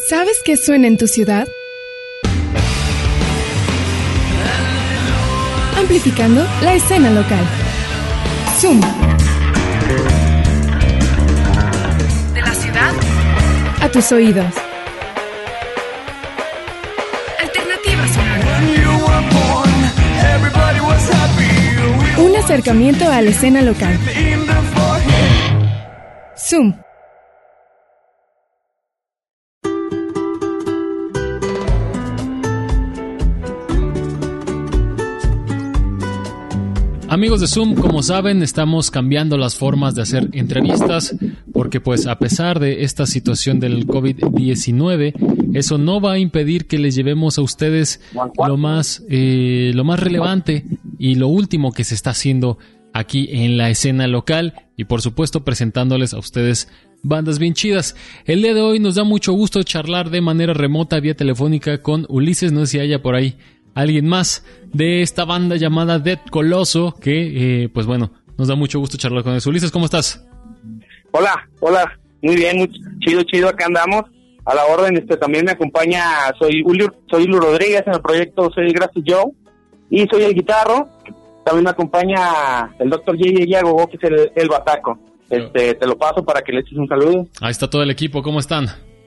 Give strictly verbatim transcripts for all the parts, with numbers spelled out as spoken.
¿Sabes qué suena en tu ciudad? Amplificando la escena local. Zoom. De la ciudad a tus oídos. Alternativa sonora. Un acercamiento a la escena local. Zoom. Amigos de Zoom, como saben, estamos cambiando las formas de hacer entrevistas porque pues a pesar de esta situación del covid diecinueve, eso no va a impedir que les llevemos a ustedes lo más, eh, lo más relevante y lo último que se está haciendo aquí en la escena local y por supuesto presentándoles a ustedes bandas bien chidas. El día de hoy nos da mucho gusto charlar de manera remota vía telefónica con Ulises, no sé si haya por ahí alguien más de esta banda llamada Dead Coloso, que, eh, pues bueno, nos da mucho gusto charlar con eso. Ulises, ¿cómo estás? Hola, hola, muy bien, muy chido, chido, acá andamos, a la orden. Este también me acompaña, soy Julio, soy Julio Rodríguez, en el proyecto soy Gracias Joe, y soy el guitarro. También me acompaña el doctor J J Yago, que es el, el bataco. Este, te lo paso para que le eches un saludo. Ahí está todo el equipo, ¿cómo están?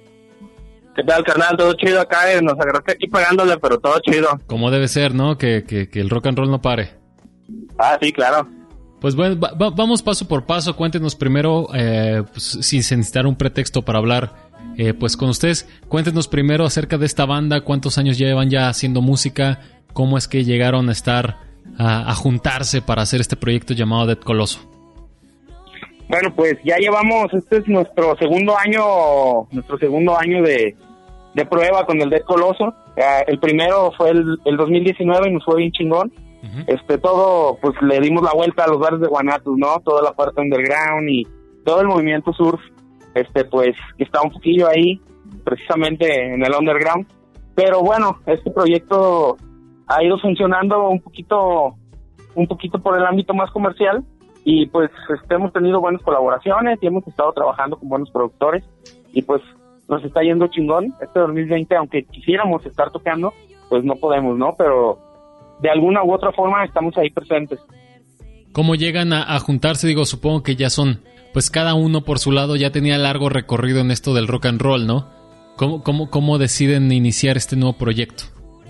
¿Qué tal, carnal? Todo chido acá, eh, nos agarraste aquí pagándole, pero todo chido. Como debe ser, ¿no? Que, que, que el rock and roll no pare. Ah, sí, claro. Pues bueno, va, va, vamos paso por paso. Cuéntenos primero, eh, pues, sin necesitar un pretexto para hablar, eh, pues con ustedes. Cuéntenos primero acerca de esta banda, cuántos años llevan ya haciendo música, cómo es que llegaron a estar, a, a juntarse para hacer este proyecto llamado Dead Coloso. Bueno, pues ya llevamos, este es nuestro segundo año, nuestro segundo año de, de prueba con el Dead Coloso. Eh, el primero fue el, el dos mil diecinueve y nos fue bien chingón. Uh-huh. Este, todo, pues le dimos la vuelta a los bares de Guanatos, ¿no? Toda la parte underground y todo el movimiento surf, este, pues, está un poquillo ahí, precisamente en el underground. Pero bueno, este proyecto ha ido funcionando un poquito, un poquito por el ámbito más comercial. Y pues este, hemos tenido buenas colaboraciones y hemos estado trabajando con buenos productores y pues nos está yendo chingón. Este dos mil veinte, aunque quisiéramos estar tocando, pues no podemos, ¿no? Pero de alguna u otra forma estamos ahí presentes. ¿Cómo llegan a, a juntarse? Digo, supongo que ya son, pues cada uno por su lado ya tenía largo recorrido en esto del rock and roll, ¿no? ¿Cómo, cómo, cómo deciden iniciar este nuevo proyecto?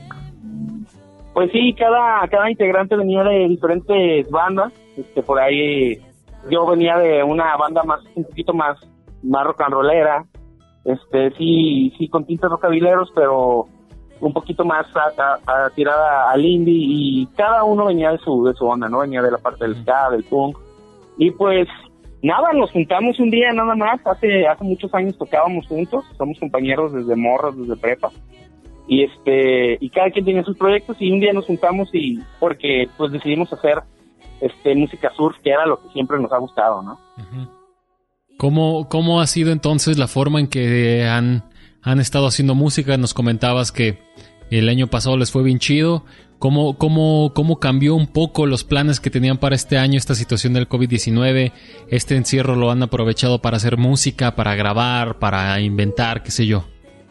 Pues sí, cada cada integrante venía de diferentes bandas. Este, por ahí yo venía de una banda más, un poquito más, más rock and rollera. Este, sí, sí con tintes rockabileros, pero un poquito más a, a, a tirada al indie. Y cada uno venía de su de su onda, ¿no? Venía de la parte del ska, del punk. Y pues nada, nos juntamos un día nada más. Hace hace muchos años tocábamos juntos. Somos compañeros desde morros, desde prepa. Y este y cada quien tenía sus proyectos y un día nos juntamos y porque pues decidimos hacer este música surf, que era lo que siempre nos ha gustado, ¿no? Uh-huh. ¿Cómo, cómo ha sido entonces la forma en que han, han estado haciendo música? Nos comentabas que el año pasado les fue bien chido. ¿Cómo, cómo, cómo cambió un poco los planes que tenían para este año, esta situación del covid diecinueve? ¿Este encierro lo han aprovechado para hacer música, para grabar, para inventar, qué sé yo?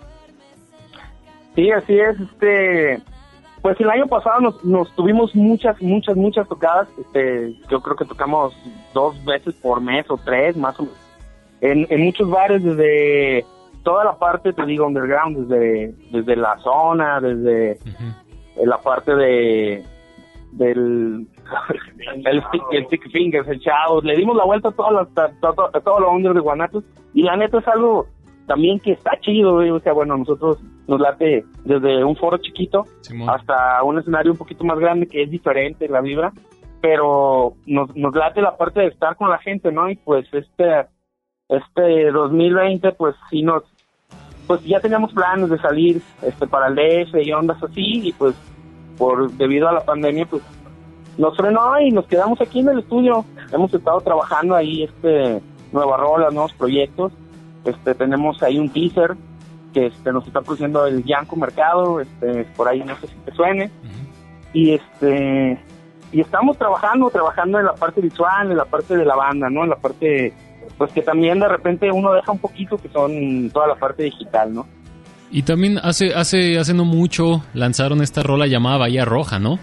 Sí, así es. Este, pues el año pasado nos, nos tuvimos muchas, muchas, muchas tocadas. Este, yo creo que tocamos dos veces por mes o tres, más o menos. En, en muchos bares, desde toda la parte, te digo, underground, desde, desde la zona, desde uh-huh. la parte de del el stick, el stick fingers, el chavos. Le dimos la vuelta a todo, la, todo, todo, todo lo under de Guanatos. Y la neta es algo también que está chido, güey. O sea, bueno, nosotros nos late desde un foro chiquito Simón. Hasta un escenario un poquito más grande, que es diferente la vibra, pero nos, nos late la parte de estar con la gente, ¿no? Y pues este este dos mil veinte, pues sí nos, pues ya teníamos planes de salir este para el D F y ondas así, y pues por debido a la pandemia, pues nos frenó y nos quedamos aquí en el estudio. Hemos estado trabajando ahí este nuevas rolas, nuevos proyectos. Este, tenemos ahí un teaser que este nos está produciendo el Yanko Mercado, este por ahí no sé si te suene. Uh-huh. Y este y estamos trabajando, trabajando en la parte visual, en la parte de la banda, ¿no? En la parte, pues que también de repente uno deja un poquito, que son toda la parte digital, ¿no? Y también hace, hace, hace no mucho lanzaron esta rola llamada Bahía Roja, ¿no?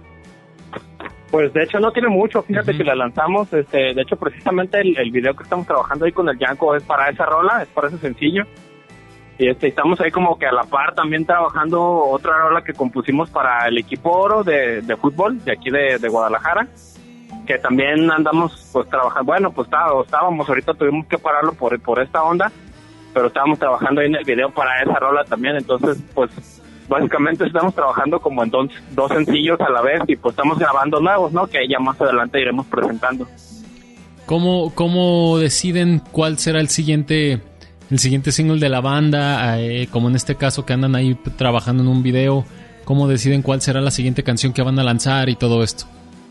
Pues de hecho no tiene mucho, fíjate uh-huh. que la lanzamos, este, de hecho precisamente el, el video que estamos trabajando ahí con el Yanko es para esa rola, es para ese sencillo. Y este, estamos ahí como que a la par también trabajando otra rola que compusimos para el equipo oro de, de fútbol de aquí de, de Guadalajara, que también andamos pues trabajando, bueno pues está, estábamos, ahorita tuvimos que pararlo por, por esta onda, pero estábamos trabajando ahí en el video para esa rola también, entonces pues básicamente estamos trabajando como en dos, dos sencillos a la vez y pues estamos grabando nuevos, ¿no? Que ya más adelante iremos presentando. ¿Cómo, cómo deciden cuál será el siguiente... el siguiente single de la banda, eh, como en este caso que andan ahí trabajando en un video? ¿Cómo deciden cuál será la siguiente canción que van a lanzar y todo esto?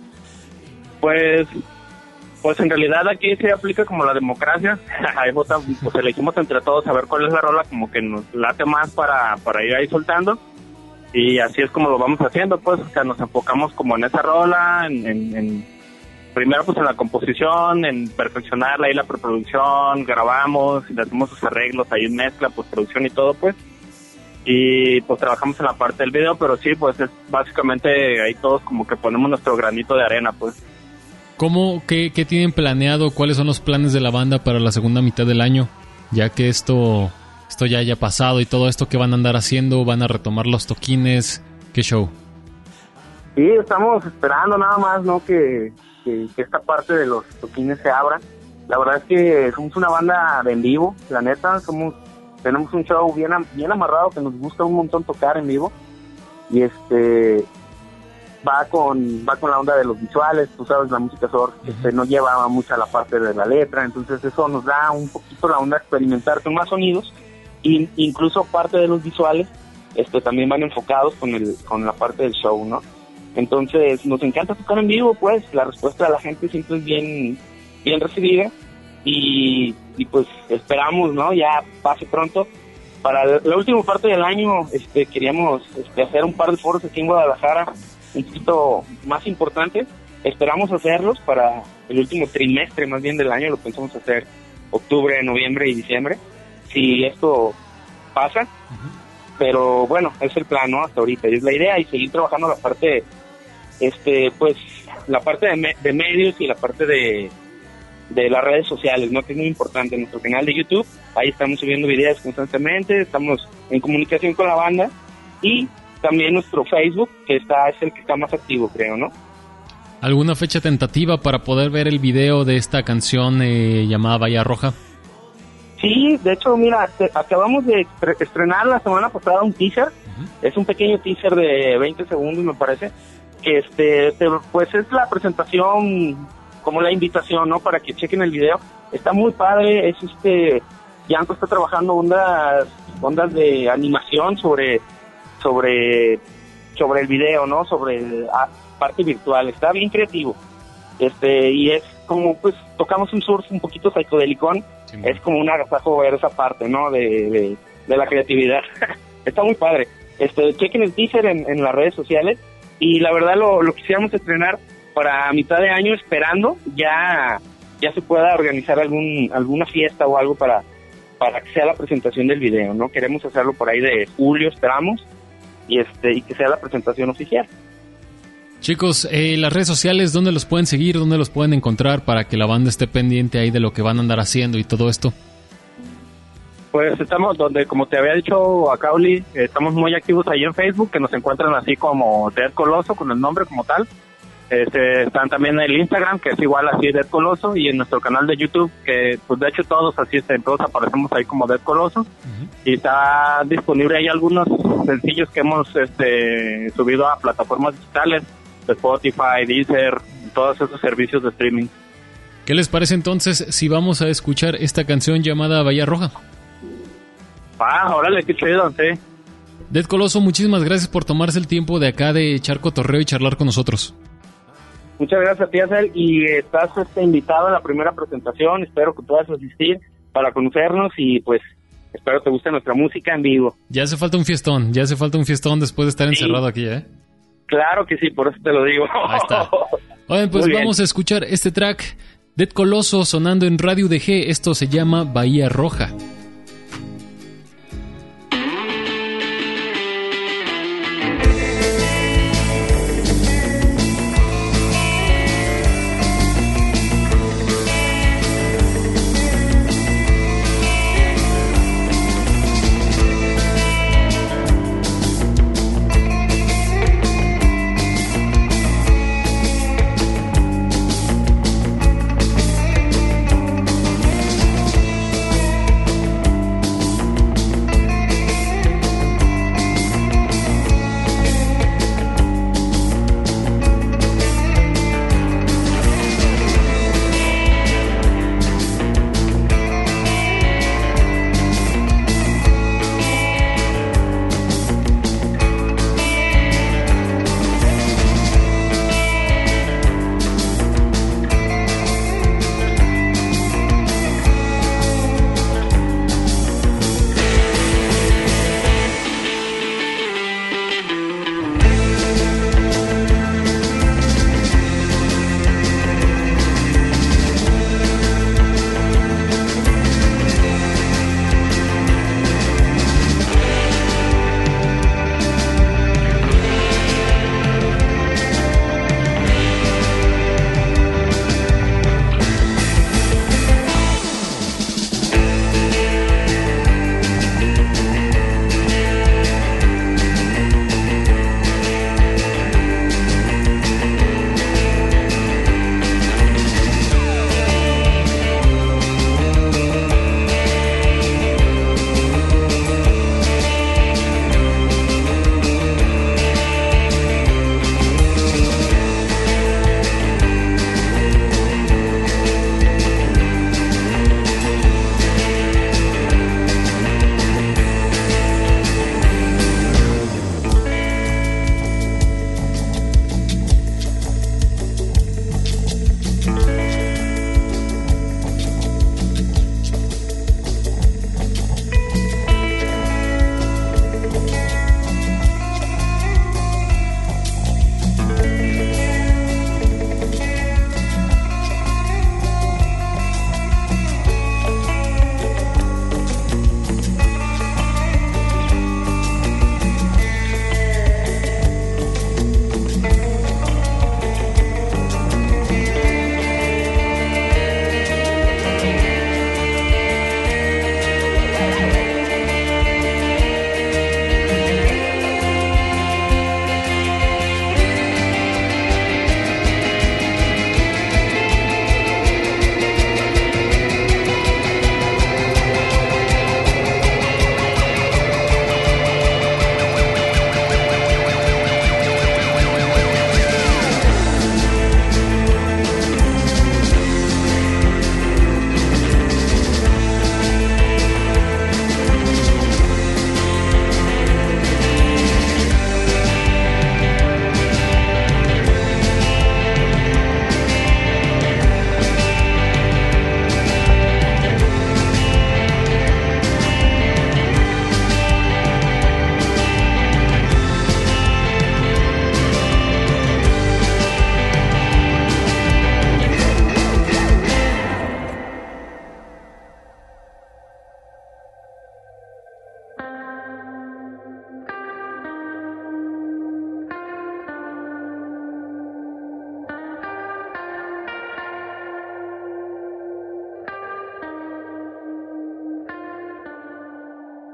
Pues pues en realidad aquí se aplica como la democracia. Ahí vota, pues elegimos entre todos a ver cuál es la rola como que nos late más para, para ir ahí soltando, y así es como lo vamos haciendo, pues, o sea, nos enfocamos como en esa rola, en, en, en primero pues en la composición, en perfeccionarla ahí la preproducción, grabamos, le hacemos sus arreglos ahí en mezcla, postproducción y todo, pues, y pues trabajamos en la parte del video, pero sí, pues es básicamente ahí todos como que ponemos nuestro granito de arena, pues. ¿Cómo, qué, qué tienen planeado? ¿Cuáles son los planes de la banda para la segunda mitad del año? Ya que esto, esto ya haya pasado y todo esto, ¿qué van a andar haciendo? ¿Van a retomar los toquines? ¿Qué show? Sí, estamos esperando nada más, ¿no? Que Que, que esta parte de los toquines se abra. La verdad es que somos una banda de en vivo, la neta, somos tenemos un show bien bien amarrado que nos gusta un montón tocar en vivo, y este va con va con la onda de los visuales, tú sabes, la música surf este, no lleva mucha la parte de la letra, entonces eso nos da un poquito la onda de experimentar con más sonidos, e incluso parte de los visuales este también van enfocados con el con la parte del show, ¿no? Entonces nos encanta tocar en vivo, pues la respuesta de la gente siempre es bien bien recibida, y, y pues esperamos, ¿no? Ya pase pronto. Para la última parte del año este queríamos este, hacer un par de foros aquí en Guadalajara un poquito más importantes. Esperamos hacerlos para el último trimestre más bien del año, lo pensamos hacer octubre, noviembre y diciembre, si esto pasa. Uh-huh. Pero bueno, es el plan, ¿no? Hasta ahorita, y es la idea, y seguir trabajando la parte este pues la parte de, me- de medios y la parte de de las redes sociales, ¿no? Que es muy importante. Nuestro canal de YouTube, ahí estamos subiendo videos constantemente, estamos en comunicación con la banda, y también nuestro Facebook, que está es el que está más activo, creo, ¿no? ¿Alguna fecha tentativa para poder ver el video de esta canción eh, llamada Bahía Roja? Sí, de hecho, mira, te, acabamos de estrenar la semana pasada un teaser. Uh-huh. Es un pequeño teaser de veinte segundos, me parece, que este, te, pues es la presentación, como la invitación, ¿no? Para que chequen el video. Está muy padre, es este, Yanko está trabajando ondas, ondas de animación sobre, sobre, sobre el video, ¿no? Sobre la parte virtual, está bien creativo. Este, y es como, pues, tocamos un surf un poquito psicodelicón, sí, es como un agasajo ver esa parte, ¿no? De, de, de la creatividad. Está muy padre. Este, chequen el teaser en, en las redes sociales, y la verdad lo, lo quisiéramos estrenar para mitad de año, esperando ya ya se pueda organizar algún alguna fiesta o algo para para que sea la presentación del video, ¿no? Queremos hacerlo por ahí de julio, esperamos, y este y que sea la presentación oficial. Chicos, eh, las redes sociales, ¿dónde los pueden seguir? ¿Dónde los pueden encontrar para que la banda esté pendiente ahí de lo que van a andar haciendo y todo esto? Pues estamos donde, como te había dicho a Cauli, estamos muy activos ahí en Facebook, que nos encuentran así como Dead Coloso, con el nombre como tal. Este, están también en el Instagram, que es igual así, Dead Coloso, y en nuestro canal de YouTube, que pues de hecho todos así, todos aparecemos ahí como Dead Coloso. Uh-huh. Y está disponible ahí algunos sencillos que hemos este, subido a plataformas digitales, de Spotify, Deezer, todos esos servicios de streaming. ¿Qué les parece entonces si vamos a escuchar esta canción llamada Bahía Roja? Ah, órale, qué chido, sí. Dead Coloso, muchísimas gracias por tomarse el tiempo de acá de echar cotorreo y charlar con nosotros. Muchas gracias a ti, Azel, y estás este, invitado a la primera presentación. Espero que puedas asistir para conocernos, y pues espero te guste nuestra música en vivo. Ya hace falta un fiestón, ya hace falta un fiestón después de estar sí. encerrado aquí, ¿eh? Claro que sí, por eso te lo digo. Ahí está. Oigan, pues vamos a escuchar este track, Dead Coloso, sonando en Radio D G. Esto se llama Bahía Roja.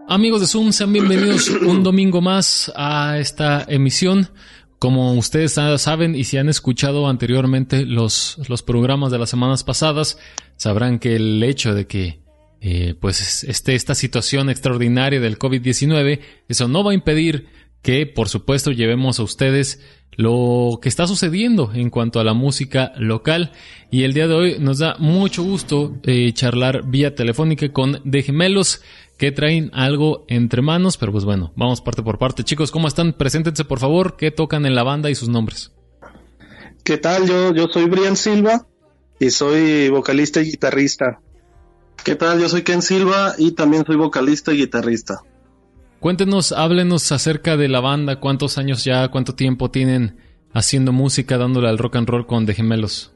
Amigos de Zoom, sean bienvenidos un domingo más a esta emisión. Como ustedes saben y si han escuchado anteriormente los, los programas de las semanas pasadas, sabrán que el hecho de que eh, pues esté esta situación extraordinaria del covid diecinueve, eso no va a impedir que, por supuesto, llevemos a ustedes lo que está sucediendo en cuanto a la música local. Y el día de hoy nos da mucho gusto eh, charlar vía telefónica con The Gemelos, que traen algo entre manos, pero pues bueno, vamos parte por parte. Chicos, ¿cómo están? Preséntense, por favor, qué tocan en la banda y sus nombres. ¿Qué tal? Yo, yo soy Brian Silva y soy vocalista y guitarrista. ¿Qué tal? Yo soy Ken Silva y también soy vocalista y guitarrista. Cuéntenos, háblenos acerca de la banda, cuántos años ya, cuánto tiempo tienen haciendo música, dándole al rock and roll con The Gemelos.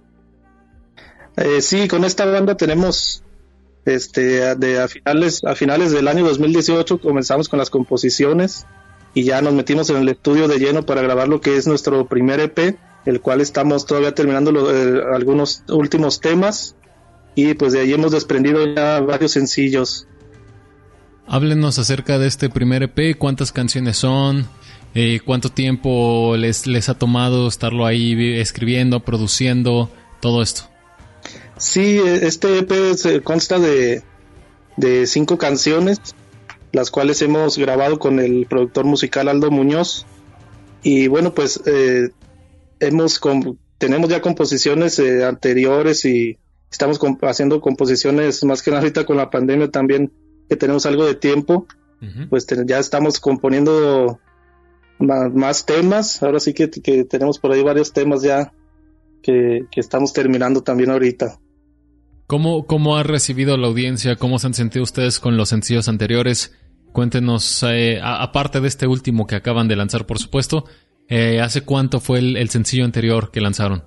Eh, sí, con esta banda tenemos... Este, de a finales a finales del año dos mil dieciocho comenzamos con las composiciones y ya nos metimos en el estudio de lleno para grabar lo que es nuestro primer E P, el cual estamos todavía terminando lo, eh, algunos últimos temas, y pues de ahí hemos desprendido ya varios sencillos. Háblenos acerca de este primer E P, cuántas canciones son, eh, cuánto tiempo les, les ha tomado estarlo ahí escribiendo, produciendo, todo esto. Sí, este E P se consta de, de cinco canciones, las cuales hemos grabado con el productor musical Aldo Muñoz. Y bueno, pues eh, hemos com- tenemos ya composiciones eh, anteriores y estamos comp- haciendo composiciones más que nada ahorita con la pandemia también, que tenemos algo de tiempo. Uh-huh. Pues te- ya estamos componiendo ma- más temas. Ahora sí que, que tenemos por ahí varios temas ya que, que estamos terminando también ahorita. ¿Cómo, ¿Cómo ha recibido la audiencia? ¿Cómo se han sentido ustedes con los sencillos anteriores? Cuéntenos, eh, a, aparte de este último que acaban de lanzar, por supuesto, eh, ¿hace cuánto fue el, el sencillo anterior que lanzaron?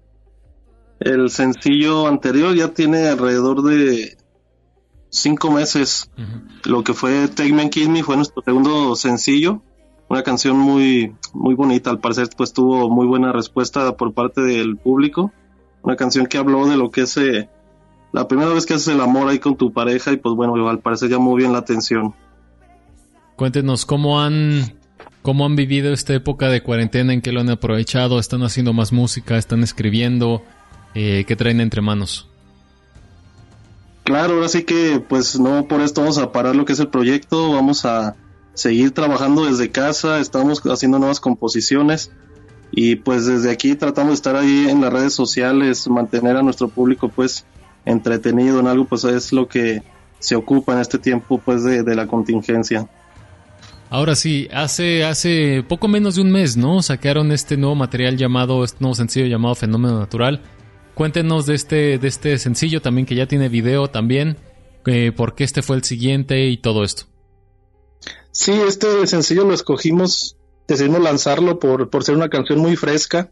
El sencillo anterior ya tiene alrededor de cinco meses. Uh-huh. Lo que fue Take Me and Kiss Me fue nuestro segundo sencillo. Una canción muy, muy bonita, al parecer pues tuvo muy buena respuesta por parte del público. Una canción que habló de lo que es... Eh, la primera vez que haces el amor ahí con tu pareja y pues bueno, al parecer llamó bien la atención. Cuéntenos, ¿cómo han, cómo han vivido esta época de cuarentena? ¿En qué lo han aprovechado? ¿Están haciendo más música? ¿Están escribiendo? Eh, ¿Qué traen entre manos? Claro, ahora sí que pues no por esto vamos a parar lo que es el proyecto, vamos a seguir trabajando desde casa, estamos haciendo nuevas composiciones y pues desde aquí tratamos de estar ahí en las redes sociales, mantener a nuestro público pues entretenido en algo, pues es lo que se ocupa en este tiempo pues de, de la contingencia. Ahora sí, hace hace poco menos de un mes, ¿no? Sacaron este nuevo material llamado, este nuevo sencillo llamado Fenómeno Natural. Cuéntenos de este de este sencillo también, que ya tiene video también, eh, por qué este fue el siguiente y todo esto. Sí, este sencillo lo escogimos, decidimos lanzarlo por, por ser una canción muy fresca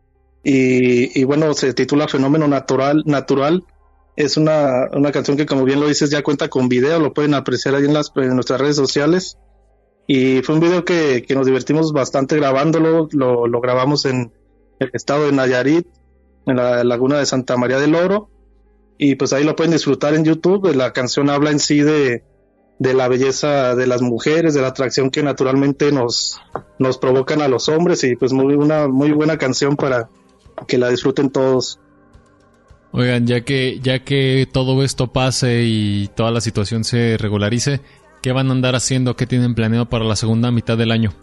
y, y bueno, se titula Fenómeno Natural, Natural. Es una, una canción que, como bien lo dices, ya cuenta con video, lo pueden apreciar ahí en, las, en nuestras redes sociales. Y fue un video que, que nos divertimos bastante grabándolo, lo, lo grabamos en el estado de Nayarit, en la laguna de Santa María del Oro, y pues ahí lo pueden disfrutar en YouTube. La canción habla en sí de, de la belleza de las mujeres, de la atracción que naturalmente nos, nos provocan a los hombres, y pues muy, una muy buena canción para que la disfruten todos. Oigan, ya que ya que todo esto pase y toda la situación se regularice, ¿qué van a andar haciendo? ¿Qué tienen planeado para la segunda mitad del año?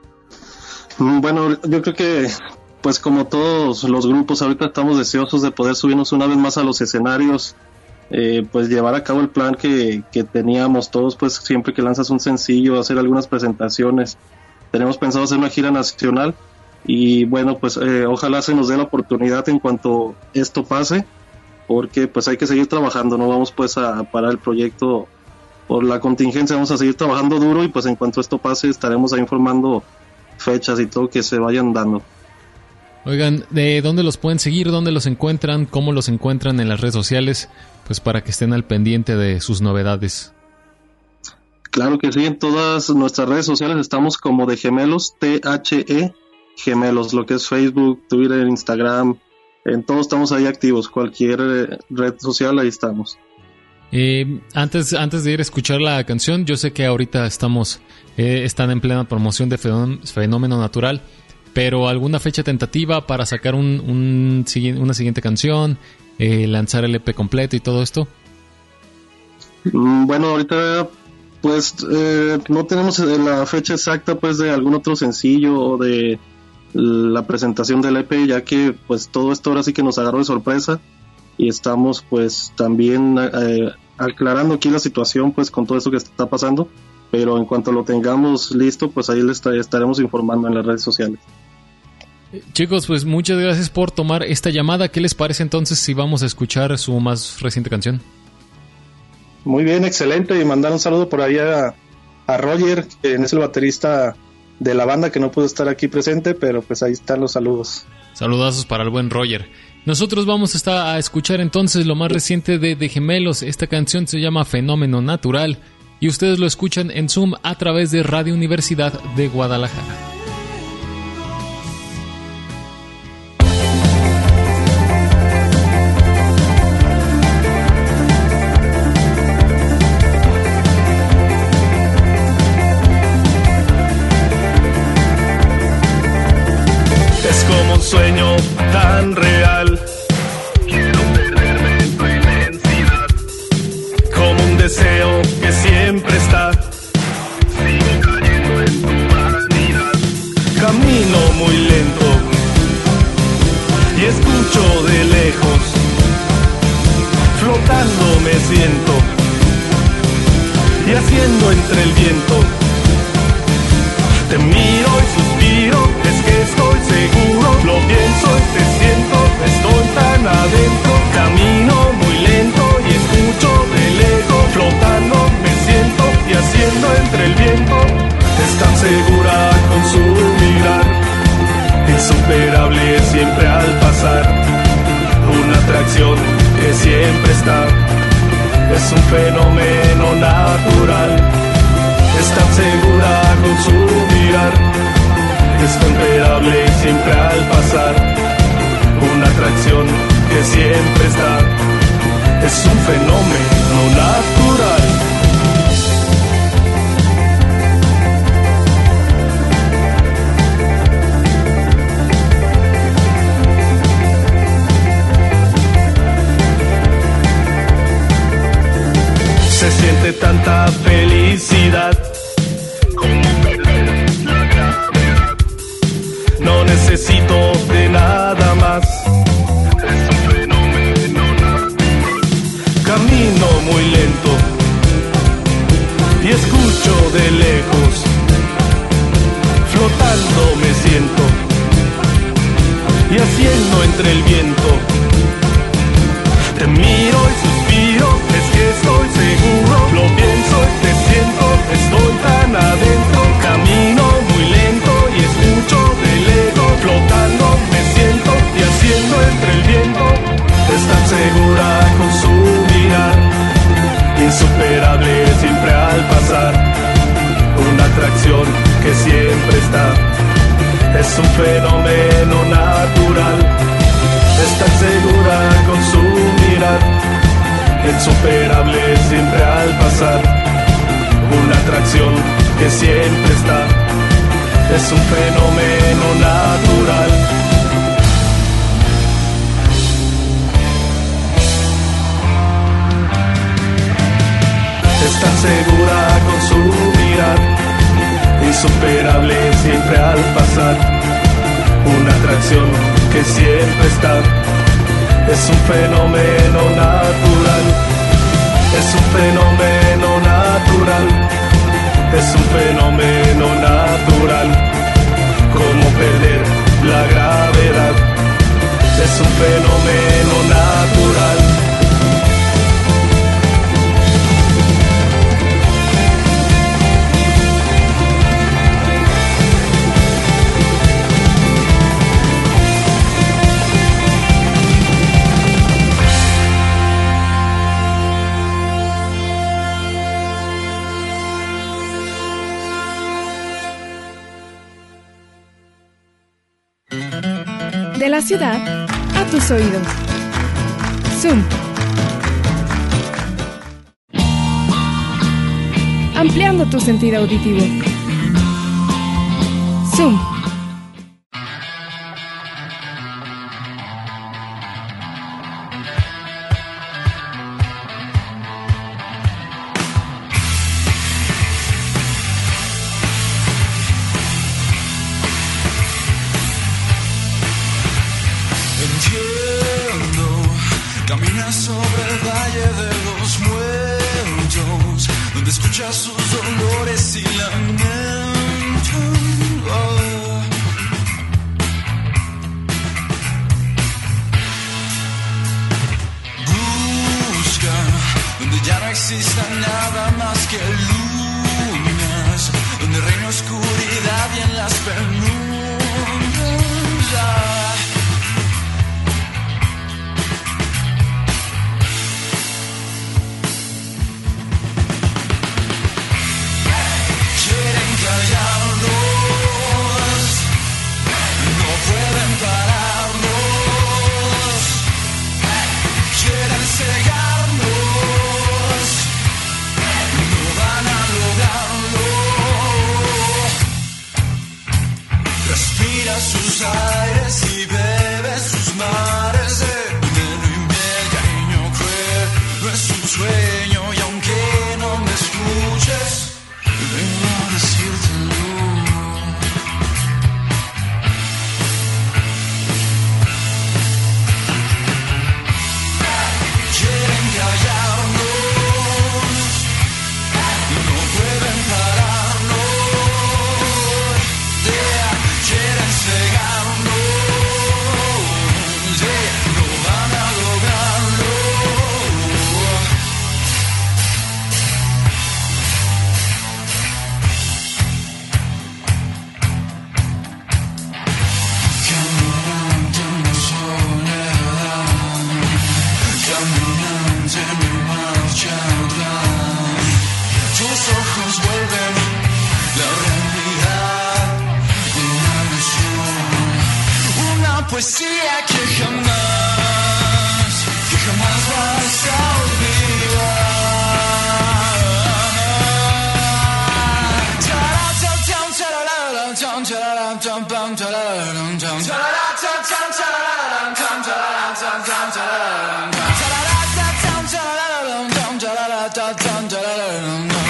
Bueno, yo creo que pues como todos los grupos ahorita estamos deseosos de poder subirnos una vez más a los escenarios, eh, pues llevar a cabo el plan que, que teníamos todos, pues siempre que lanzas un sencillo, hacer algunas presentaciones. Tenemos pensado hacer una gira nacional y bueno, pues eh, ojalá se nos dé la oportunidad en cuanto esto pase, porque pues hay que seguir trabajando, no vamos pues a parar el proyecto por la contingencia, vamos a seguir trabajando duro y pues en cuanto esto pase estaremos ahí informando fechas y todo que se vayan dando. Oigan, ¿de dónde los pueden seguir? ¿Dónde los encuentran? ¿Cómo los encuentran en las redes sociales? Pues para que estén al pendiente de sus novedades. Claro que sí, en todas nuestras redes sociales estamos como de Gemelos, T H E Gemelos, lo que es Facebook, Twitter, Instagram, en todos estamos ahí activos, cualquier red social ahí estamos. Eh, antes, antes de ir a escuchar la canción, yo sé que ahorita estamos eh, están en plena promoción de Fenómeno, Fenómeno Natural, pero ¿alguna fecha tentativa para sacar un, un, una siguiente canción, eh, lanzar el E P completo y todo esto? Bueno, ahorita pues eh, no tenemos la fecha exacta pues de algún otro sencillo o de la presentación del E P, ya que pues todo esto ahora sí que nos agarró de sorpresa y estamos pues también eh, aclarando aquí la situación pues con todo esto que está pasando, pero en cuanto lo tengamos listo pues ahí les estaremos informando en las redes sociales. Chicos, pues muchas gracias por tomar esta llamada. ¿Qué les parece entonces si vamos a escuchar su más reciente canción? Muy bien, excelente, y mandar un saludo por ahí a, a Roger, que es el baterista de la banda, que no pudo estar aquí presente, pero pues ahí están los saludos. Saludazos para el buen Roger. Nosotros vamos a, estar a escuchar entonces lo más reciente de, de Gemelos. Esta canción se llama Fenómeno Natural y ustedes lo escuchan en Zoom a través de Radio Universidad de Guadalajara. Sueño tan real, quiero perderme en tu inmensidad, como un deseo que siempre está, sigo cayendo en tu vanidad, camino muy lento y escucho de lejos, flotando me siento y haciendo entre el viento, te miro y suspiro, es que estoy seguro, lo pienso y te siento, estoy tan adentro, camino muy lento y escucho de lejos, flotando me siento y haciendo entre el viento, es tan segura con su mirar, insuperable siempre al pasar, una atracción que siempre está, es un fenómeno natural. Es tan segura con su mirar, es comparable siempre al pasar, una atracción que siempre está, es un fenómeno natural. Se siente tanta felicidad, no necesito de nada más, es un fenómeno natural. Camino muy lento y escucho de lejos, flotando me siento y haciendo entre el viento, te miro y suspiro, es que estoy seguro, lo pienso y te siento, estoy tan adentro, camino muy lento y escucho de lejos, flotando me siento y haciendo entre el viento, es tan segura con su mirar, insuperable siempre al pasar, una atracción que siempre está, es un fenómeno natural. Es tan segura con su mirar, insuperable siempre al pasar, una atracción que siempre está, es un fenómeno natural. Es tan segura con su mirar, insuperable siempre al pasar, una atracción que siempre está, es un fenómeno natural, es un fenómeno natural, es un fenómeno natural, como perder la gravedad, es un fenómeno natural. De la ciudad a tus oídos. Zoom. ampliando tu sentido auditivo. Zoom. Camina sobre el valle de los muertos, donde escuchas sus dolores y lamentos. Oh. Busca donde ya no exista nada más que lunas, donde reina oscuridad y en las penumbras. Sus aires y bebe sus mares de veneno y bella niño cruel. No es un sueño y aunque no me escuches, vengo a decírtelo. Quieren callarnos, no pueden pararnos. Yeah. Quieren cegarnos, yeah, no van a lograrlo. Caminante en la soledad, caminante en mi marcha atrás. Tus ojos vuelven la realidad. Una poesía que jamás, que jamás vas a olvidar.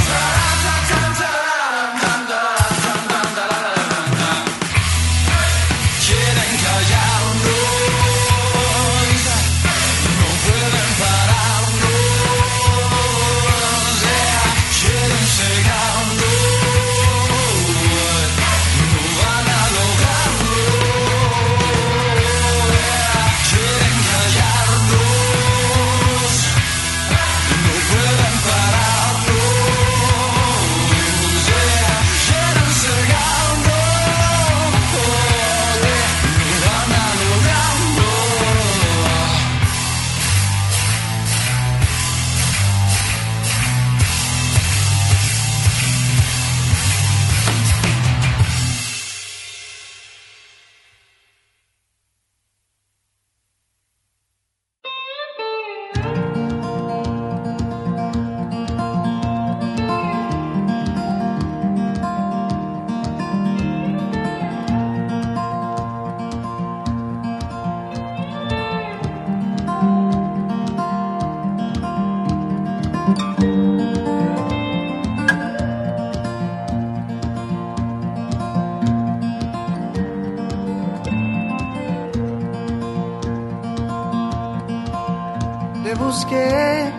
Te busqué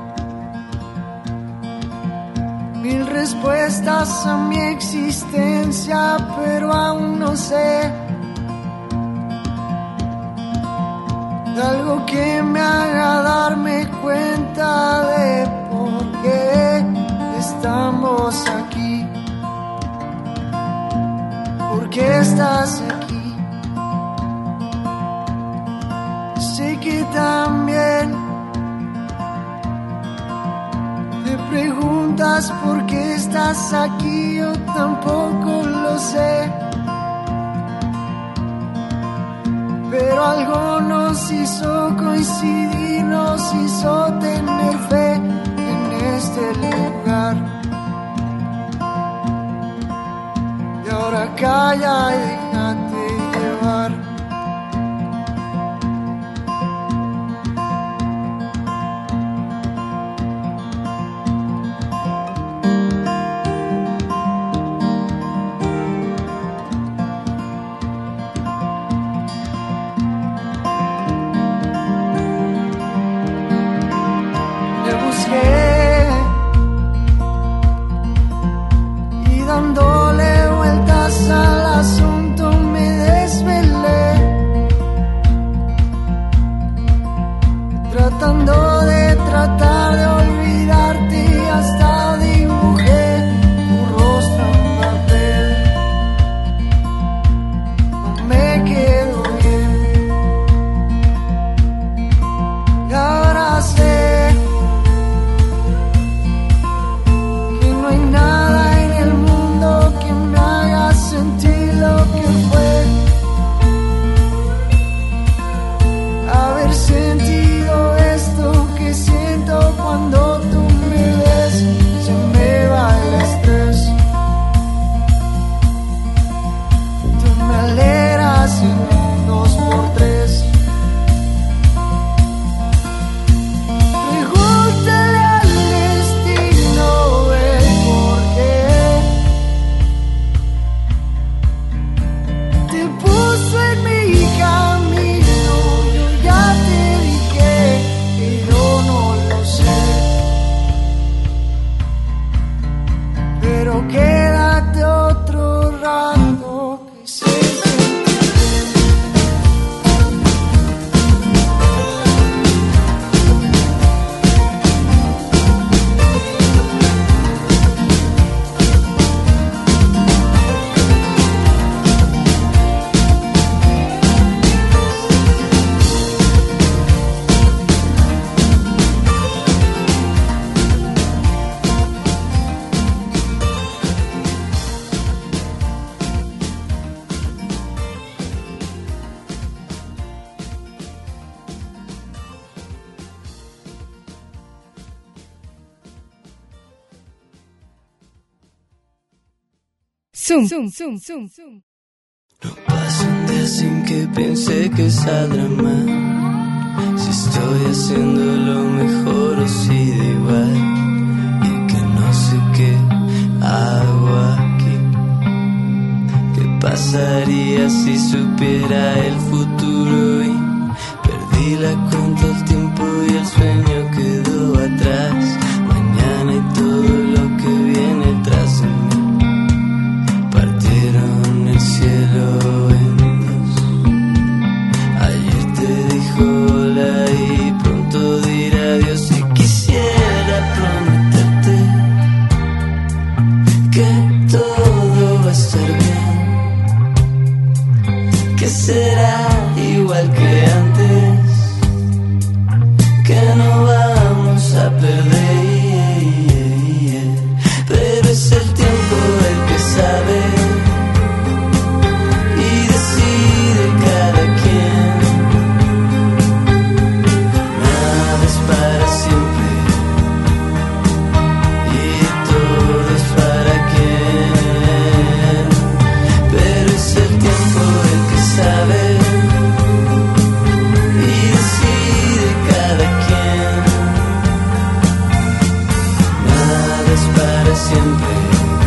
mil respuestas a mi existencia, pero aún no sé de algo que me haga darme cuenta de por qué estamos aquí, por qué estás aquí. Sé que también preguntas por qué estás aquí, yo tampoco lo sé. Pero algo nos hizo coincidir, nos hizo tener fe en este lugar. Ahora calla y déjate llevar. Le busqué y dándole vueltas al asunto me desvelé, tratando de tratar de olvidarte y hasta dibujé tu rostro en papel. No me quedó bien y ahora sé que no hay nada en el mundo que me haga sentir lo que fue haber sentido esto que siento cuando tú me ves. Se me va el estrés, tú me alegras en un dos por tres. Pregúntale al destino el por qué te puso en mi camino. Yo ya te dije que yo no lo sé, pero quédate otro rato que sé que Zoom, zoom, zoom, zoom, zoom. No pasa un día sin que piense que saldrá mal. Si estoy haciendo lo mejor o si da igual. Y que no sé qué hago aquí. ¿Qué pasaría si supiera el futuro? Y perdí la cuenta del tiempo y el sueño quedó atrás. Mañana y todo lo que viene tras de mí. Partieron el cielo en dos. Ayer te dijo hola y pronto dirá adiós. Y quisiera prometerte que todo va a estar bien, que será igual que antes, que no vamos a perder. Pero es el tiempo el que sabe y decide cada quien. Nada es para siempre y todo es para quien. Pero es el tiempo el que sabe y decide cada quien. Nada es para siempre.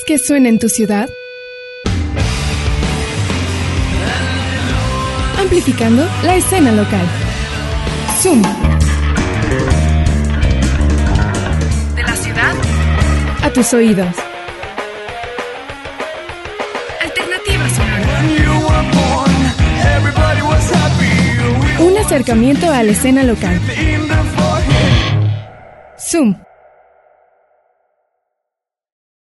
que suena en tu ciudad? Amplificando la escena local. Zoom. De la ciudad a tus oídos. Alternativa sonora. Un acercamiento a la escena local. Zoom.